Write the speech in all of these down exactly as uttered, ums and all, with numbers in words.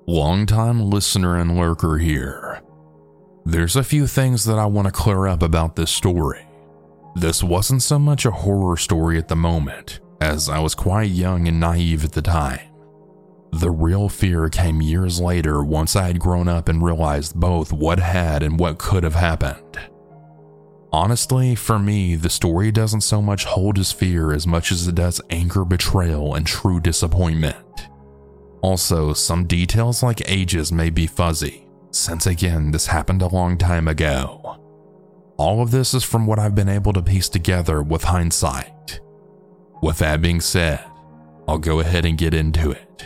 Longtime listener and lurker here. There's a few things that I want to clear up about this story. This wasn't so much a horror story at the moment, as I was quite young and naive at the time. The real fear came years later once I had grown up and realized both what had and what could have happened. Honestly, for me, the story doesn't so much hold as fear as much as it does anger, betrayal, and true disappointment. Also, some details like ages may be fuzzy, since again, this happened a long time ago. All of this is from what I've been able to piece together with hindsight. With that being said, I'll go ahead and get into it.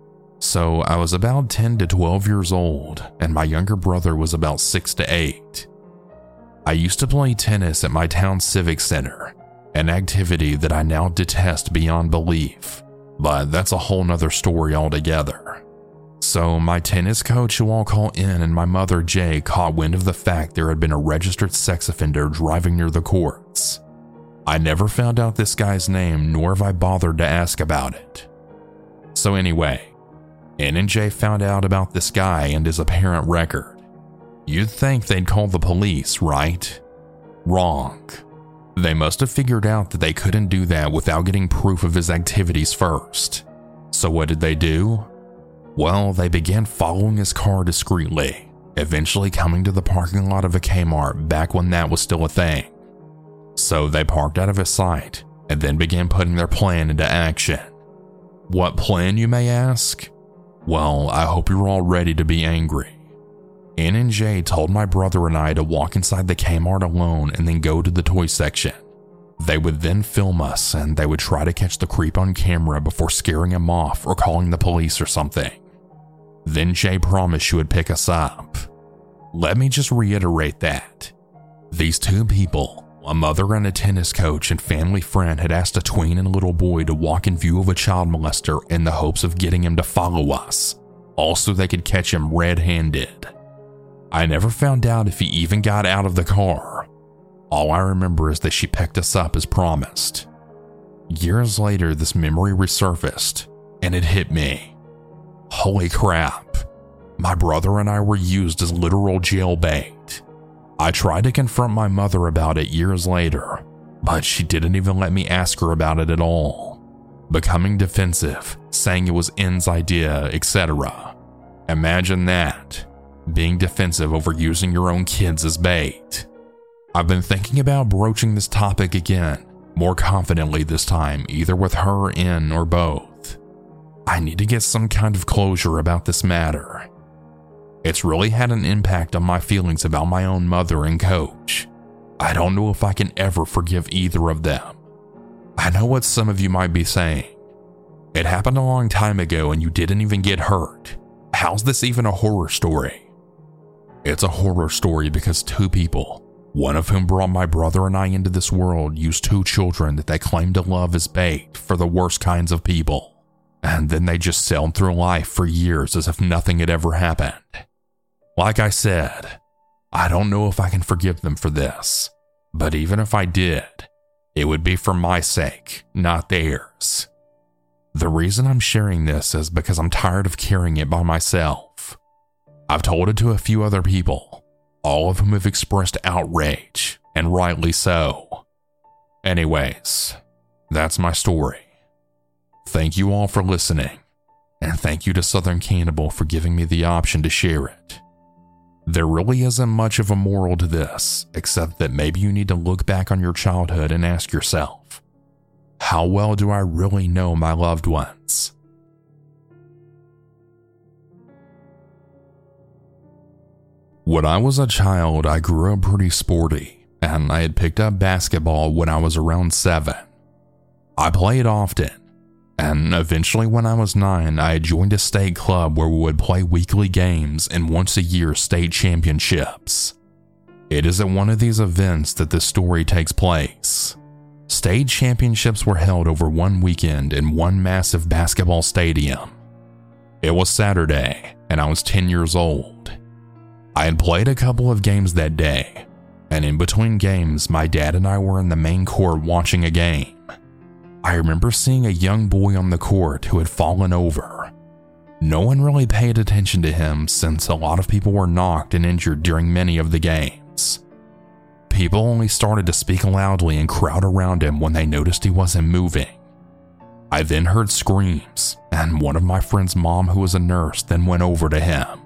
So I was about ten to twelve years old, and my younger brother was about six to eight. I used to play tennis at my town civic center, an activity that I now detest beyond belief, but that's a whole nother story altogether. So my tennis coach, who I'll call N, and my mother, Jay, caught wind of the fact there had been a registered sex offender driving near the courts. I never found out this guy's name, nor have I bothered to ask about it. So anyway, N and Jay found out about this guy and his apparent record. You'd think they'd call the police, right? Wrong. They must have figured out that they couldn't do that without getting proof of his activities first. So what did they do? Well, they began following his car discreetly, eventually coming to the parking lot of a Kmart back when that was still a thing. So they parked out of his sight and then began putting their plan into action. What plan, you may ask? Well, I hope you're all ready to be angry. N and Jay told my brother and I to walk inside the Kmart alone and then go to the toy section. They would then film us and they would try to catch the creep on camera before scaring him off or calling the police or something. Then Jay promised she would pick us up. Let me just reiterate that. These two people, a mother and a tennis coach and family friend, had asked a tween and little boy to walk in view of a child molester in the hopes of getting him to follow us, also they could catch him red-handed. I never found out if he even got out of the car. All I remember is that she picked us up as promised. Years later, this memory resurfaced, and it hit me. Holy crap, my brother and I were used as literal jailbait. I tried to confront my mother about it years later, but she didn't even let me ask her about it at all, becoming defensive, saying it was N's idea, et cetera. Imagine that, being defensive over using your own kids as bait. I've been thinking about broaching this topic again, more confidently this time, either with her, N, or both. I need to get some kind of closure about this matter. It's really had an impact on my feelings about my own mother and coach. I don't know if I can ever forgive either of them. I know what some of you might be saying. It happened a long time ago and you didn't even get hurt. How's this even a horror story? It's a horror story because two people, one of whom brought my brother and I into this world, used two children that they claimed to love as bait for the worst kinds of people. And then they just sailed through life for years as if nothing had ever happened. Like I said, I don't know if I can forgive them for this, but even if I did, it would be for my sake, not theirs. The reason I'm sharing this is because I'm tired of carrying it by myself. I've told it to a few other people, all of whom have expressed outrage, and rightly so. Anyways, that's my story. Thank you all for listening, and thank you to Southern Cannibal for giving me the option to share it. There really isn't much of a moral to this, except that maybe you need to look back on your childhood and ask yourself, how well do I really know my loved ones? When I was a child, I grew up pretty sporty, and I had picked up basketball when I was around seven. I played often, and eventually when I was nine, I had joined a state club where we would play weekly games and once a year state championships. It is at one of these events that this story takes place. State championships were held over one weekend in one massive basketball stadium. It was Saturday, and I was ten years old. I had played a couple of games that day, and in between games, my dad and I were in the main court watching a game. I remember seeing a young boy on the court who had fallen over. No one really paid attention to him since a lot of people were knocked and injured during many of the games. People only started to speak loudly and crowd around him when they noticed he wasn't moving. I then heard screams, and one of my friend's mom, who was a nurse, then went over to him.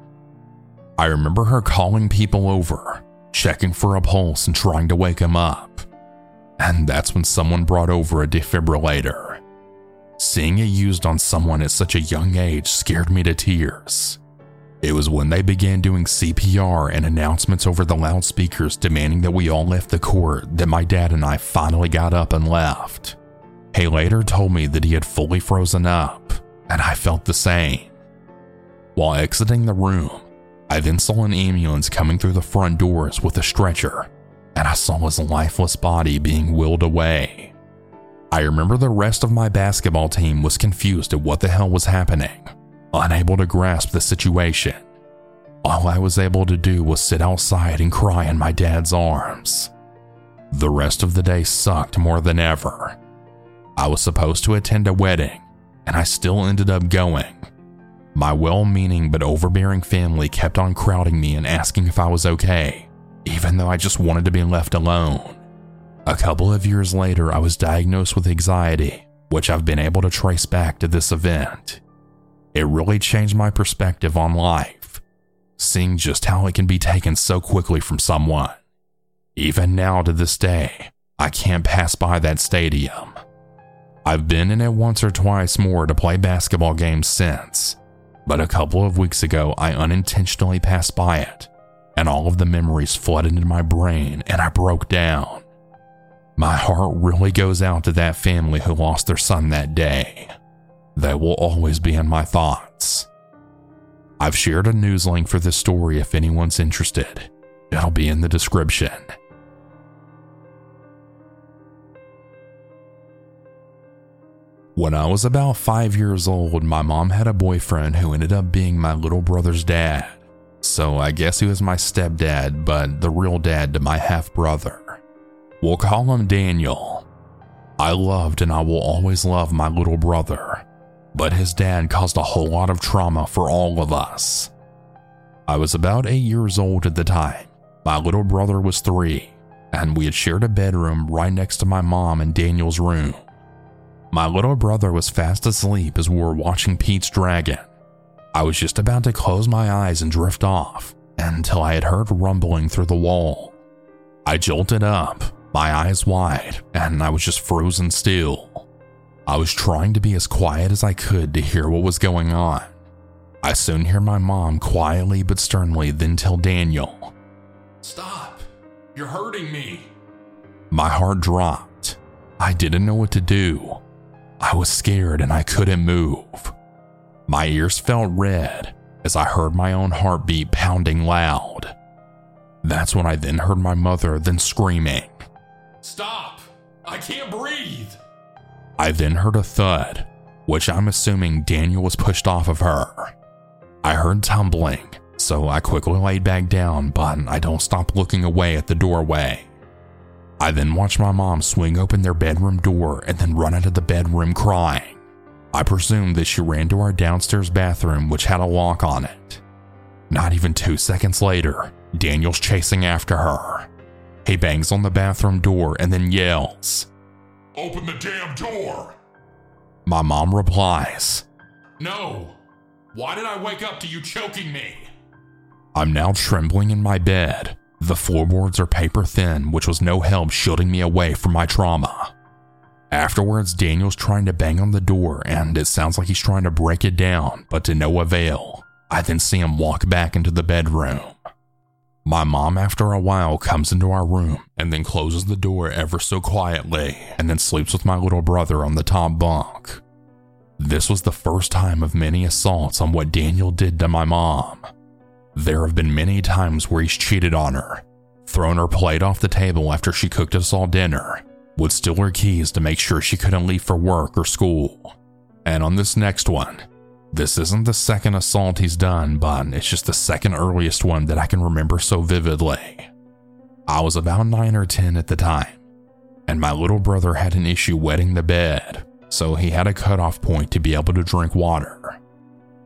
I remember her calling people over, checking for a pulse and trying to wake him up. And that's when someone brought over a defibrillator. Seeing it used on someone at such a young age scared me to tears. It was when they began doing C P R and announcements over the loudspeakers demanding that we all left the court that my dad and I finally got up and left. He later told me that he had fully frozen up, and I felt the same. While exiting the room, I then saw an ambulance coming through the front doors with a stretcher, and I saw his lifeless body being wheeled away. I remember the rest of my basketball team was confused at what the hell was happening, unable to grasp the situation. All I was able to do was sit outside and cry in my dad's arms. The rest of the day sucked more than ever. I was supposed to attend a wedding, and I still ended up going. My well-meaning but overbearing family kept on crowding me and asking if I was okay, even though I just wanted to be left alone. A couple of years later, I was diagnosed with anxiety, which I've been able to trace back to this event. It really changed my perspective on life, seeing just how it can be taken so quickly from someone. Even now to this day, I can't pass by that stadium. I've been in it once or twice more to play basketball games since, but a couple of weeks ago I unintentionally passed by it, and all of the memories flooded into my brain and I broke down. My heart really goes out to that family who lost their son that day. They will always be in my thoughts. I've shared a news link for this story if anyone's interested. It'll be in the description. When I was about five years old, my mom had a boyfriend who ended up being my little brother's dad. So I guess he was my stepdad, but the real dad to my half-brother. We'll call him Daniel. I loved and I will always love my little brother, but his dad caused a whole lot of trauma for all of us. I was about eight years old at the time. My little brother was three, and we had shared a bedroom right next to my mom and Daniel's room. My little brother was fast asleep as we were watching Pete's Dragon. I was just about to close my eyes and drift off until I had heard rumbling through the wall. I jolted up, my eyes wide, and I was just frozen still. I was trying to be as quiet as I could to hear what was going on. I soon hear my mom quietly but sternly then tell Daniel, "Stop, you're hurting me." My heart dropped. I didn't know what to do. I was scared and I couldn't move. My ears felt red as I heard my own heartbeat pounding loud. That's when I then heard my mother then screaming, "Stop! I can't breathe!" I then heard a thud, which I'm assuming Daniel was pushed off of her. I heard tumbling, so I quickly laid back down, but I don't stop looking away at the doorway. I then watched my mom swing open their bedroom door and then run out of the bedroom crying. I presumed that she ran to our downstairs bathroom, which had a lock on it. Not even two seconds later, Daniel's chasing after her. He bangs on the bathroom door and then yells, "Open the damn door!" My mom replies, "No. Why did I wake up to you choking me?" I'm now trembling in my bed. The floorboards are paper thin, which was no help shielding me away from my trauma. Afterwards, Daniel's trying to bang on the door and it sounds like he's trying to break it down, but to no avail. I then see him walk back into the bedroom. My mom, after a while, comes into our room and then closes the door ever so quietly and then sleeps with my little brother on the top bunk. This was the first time of many assaults on what Daniel did to my mom. There have been many times where he's cheated on her, thrown her plate off the table after she cooked us all dinner, would steal her keys to make sure she couldn't leave for work or school. And on this next one, this isn't the second assault he's done, but it's just the second earliest one that I can remember so vividly. I was about nine or ten at the time, and my little brother had an issue wetting the bed, so he had a cutoff point to be able to drink water.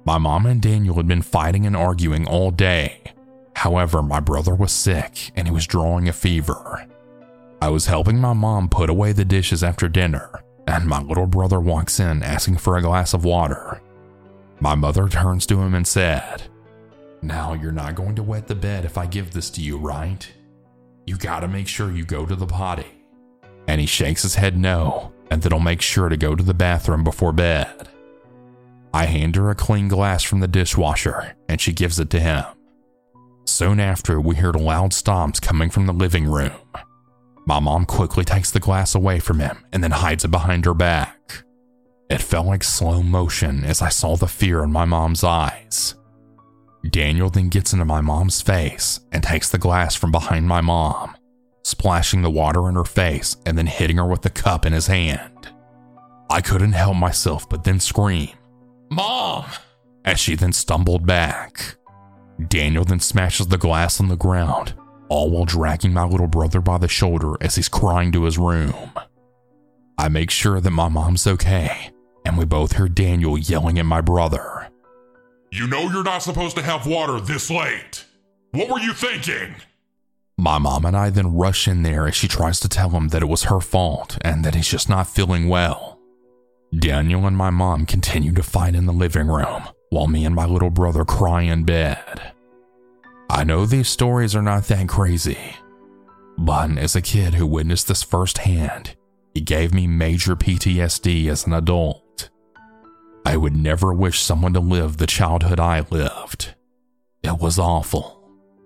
My mom and Daniel had been fighting and arguing all day. However, my brother was sick and he was drawing a fever. I was helping my mom put away the dishes after dinner, and my little brother walks in asking for a glass of water. My mother turns to him and said, "Now you're not going to wet the bed if I give this to you, right? You gotta make sure you go to the potty." And he shakes his head no, and then he'll make sure to go to the bathroom before bed. I hand her a clean glass from the dishwasher, and she gives it to him. Soon after, we heard loud stomps coming from the living room. My mom quickly takes the glass away from him and then hides it behind her back. It felt like slow motion as I saw the fear in my mom's eyes. Daniel then gets into my mom's face and takes the glass from behind my mom, splashing the water in her face and then hitting her with the cup in his hand. I couldn't help myself but then scream, "Mom!" as she then stumbled back. Daniel then smashes the glass on the ground, all while dragging my little brother by the shoulder as he's crying to his room. I make sure that my mom's okay, and we both hear Daniel yelling at my brother, "You know you're not supposed to have water this late. What were you thinking?" My mom and I then rush in there as she tries to tell him that it was her fault and that he's just not feeling well. Daniel and my mom continue to fight in the living room, while me and my little brother cry in bed. I know these stories are not that crazy, but as a kid who witnessed this firsthand, it gave me major P T S D as an adult. I would never wish someone to live the childhood I lived. It was awful.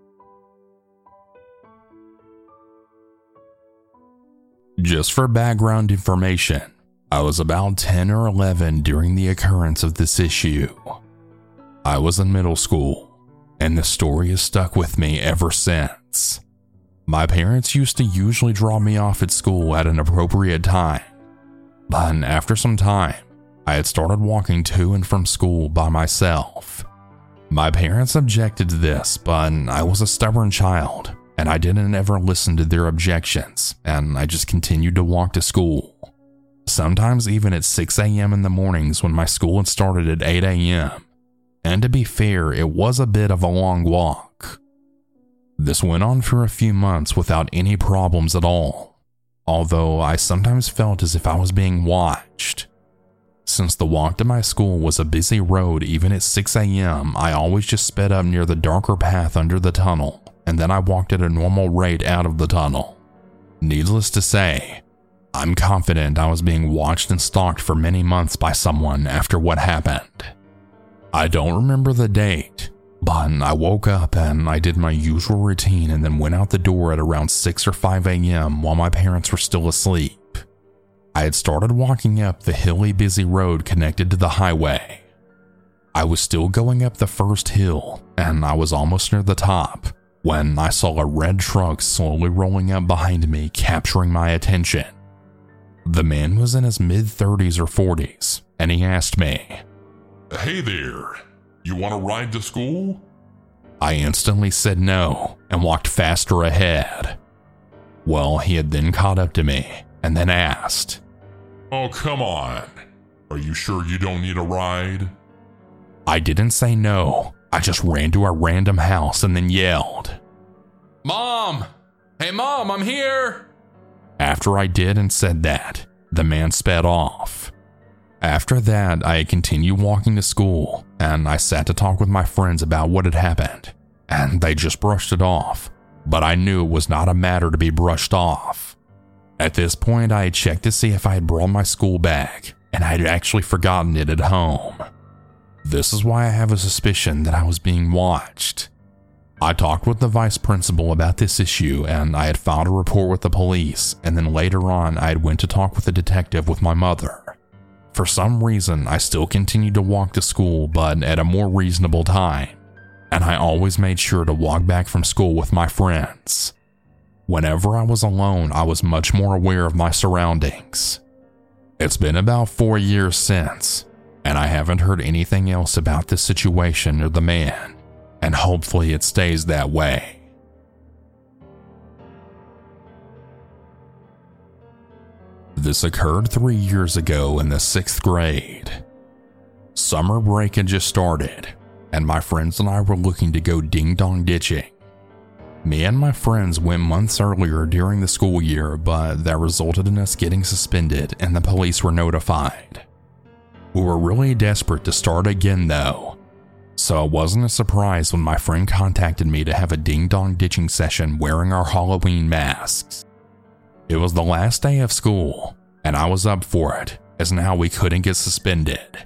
Just for background information, I was about ten or eleven during the occurrence of this issue. I was in middle school, and the story has stuck with me ever since. My parents used to usually drop me off at school at an appropriate time, but after some time, I had started walking to and from school by myself. My parents objected to this, but I was a stubborn child, and I didn't ever listen to their objections, and I just continued to walk to school. Sometimes even at six a.m. in the mornings when my school had started at eight a.m. And to be fair, it was a bit of a long walk. This went on for a few months without any problems at all, although I sometimes felt as if I was being watched. Since the walk to my school was a busy road even at six a.m., I always just sped up near the darker path under the tunnel, and then I walked at a normal rate out of the tunnel. Needless to say, I'm confident I was being watched and stalked for many months by someone after what happened. I don't remember the date, but I woke up and I did my usual routine and then went out the door at around six or five a.m. while my parents were still asleep. I had started walking up the hilly, busy road connected to the highway. I was still going up the first hill, and I was almost near the top when I saw a red truck slowly rolling up behind me, capturing my attention. The man was in his mid-thirties or forties, and he asked me, "Hey there, you want to ride to school?" I instantly said no and walked faster ahead. Well, he had then caught up to me and then asked, "Oh, come on. Are you sure you don't need a ride?" I didn't say no. I just ran to a random house and then yelled, "Mom! Hey, Mom, I'm here!" After I did and said that, the man sped off. After that, I continued walking to school, and I sat to talk with my friends about what had happened, and they just brushed it off, but I knew it was not a matter to be brushed off. At this point, I had checked to see if I had brought my school bag, and I had actually forgotten it at home. This is why I have a suspicion that I was being watched. I talked with the vice principal about this issue, and I had filed a report with the police, and then later on I had went to talk with a detective with my mother. For some reason, I still continued to walk to school, but at a more reasonable time, and I always made sure to walk back from school with my friends. Whenever I was alone, I was much more aware of my surroundings. It's been about four years since, and I haven't heard anything else about this situation or the man, and hopefully it stays that way. This occurred three years ago in the sixth grade. Summer break had just started, and my friends and I were looking to go ding-dong ditching. Me and my friends went months earlier during the school year, but that resulted in us getting suspended and the police were notified. We were really desperate to start again though, so it wasn't a surprise when my friend contacted me to have a ding-dong ditching session wearing our Halloween masks. It was the last day of school, and I was up for it, as now we couldn't get suspended.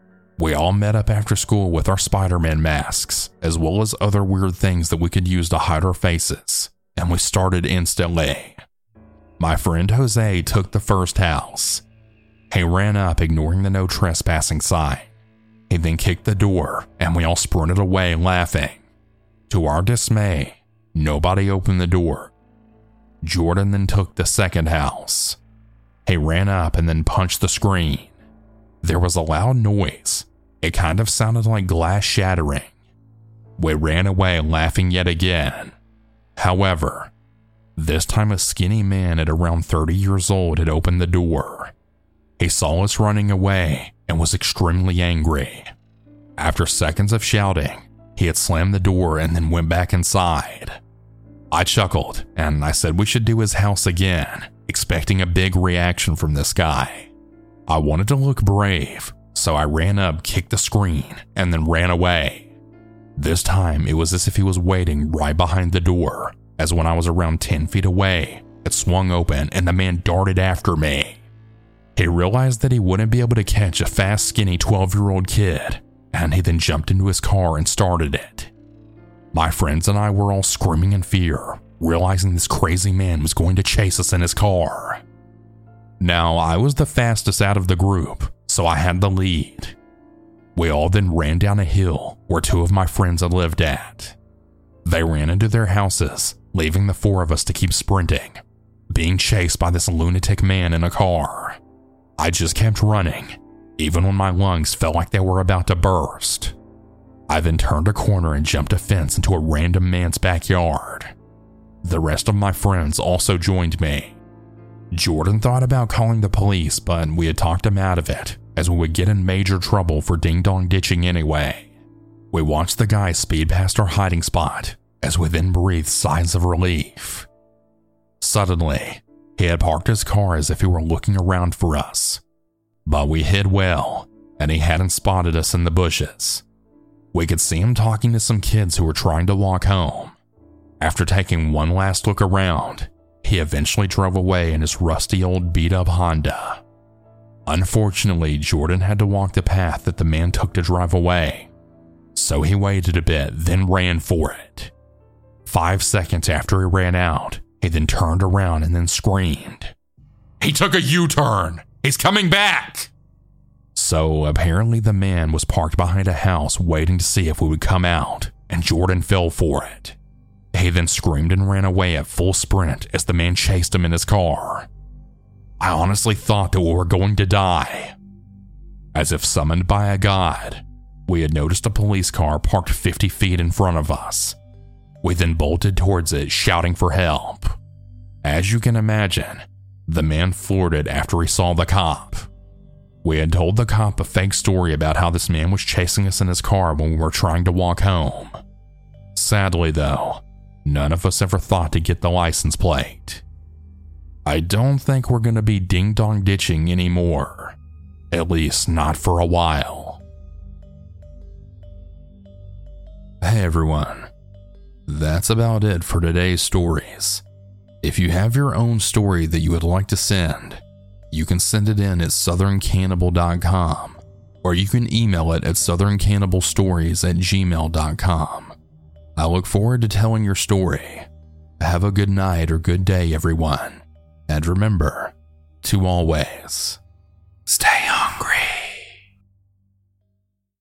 We all met up after school with our Spider-Man masks, as well as other weird things that we could use to hide our faces, and we started instantly. My friend Jose took the first house. He ran up, ignoring the no trespassing sign. He then kicked the door, and we all sprinted away laughing. To our dismay, nobody opened the door. Jordan then took the second house. He ran up and then punched the screen. There was a loud noise. It kind of sounded like glass shattering. We ran away laughing yet again. However, this time a skinny man at around thirty years old had opened the door. He saw us running away and was extremely angry. After seconds of shouting, he had slammed the door and then went back inside. I chuckled and I said we should do his house again, expecting a big reaction from this guy. I wanted to look brave, so I ran up, kicked the screen, and then ran away. This time, it was as if he was waiting right behind the door, as when I was around ten feet away, it swung open and the man darted after me. He realized that he wouldn't be able to catch a fast, skinny twelve-year-old kid, and he then jumped into his car and started it. My friends and I were all screaming in fear, realizing this crazy man was going to chase us in his car. Now, I was the fastest out of the group, so I had the lead. We all then ran down a hill where two of my friends had lived at. They ran into their houses, leaving the four of us to keep sprinting, being chased by this lunatic man in a car. I just kept running, even when my lungs felt like they were about to burst. I then turned a corner and jumped a fence into a random man's backyard. The rest of my friends also joined me. Jordan thought about calling the police, but we had talked him out of it, as we would get in major trouble for ding-dong ditching anyway. We watched the guy speed past our hiding spot, as we then breathed sighs of relief. Suddenly, he had parked his car as if he were looking around for us. But we hid well, and he hadn't spotted us in the bushes. We could see him talking to some kids who were trying to walk home. After taking one last look around, he eventually drove away in his rusty old beat-up Honda. Unfortunately, Jordan had to walk the path that the man took to drive away, so he waited a bit, then ran for it. Five seconds after he ran out, he then turned around and then screamed, "He took a U-turn! He's coming back!" So apparently the man was parked behind a house waiting to see if we would come out, and Jordan fell for it. He then screamed and ran away at full sprint as the man chased him in his car. I honestly thought that we were going to die. As if summoned by a god, we had noticed a police car parked fifty feet in front of us. We then bolted towards it, shouting for help. As you can imagine, the man floored it after he saw the cop. We had told the cop a fake story about how this man was chasing us in his car when we were trying to walk home. Sadly though, none of us ever thought to get the license plate. I don't think we're going to be ding-dong ditching anymore. At least not for a while. Hey everyone. That's about it for today's stories. If you have your own story that you would like to send, you can send it in at southern cannibal dot com, or you can email it at southern cannibal stories at gmail dot com. I look forward to telling your story. Have a good night or good day, everyone. And remember to always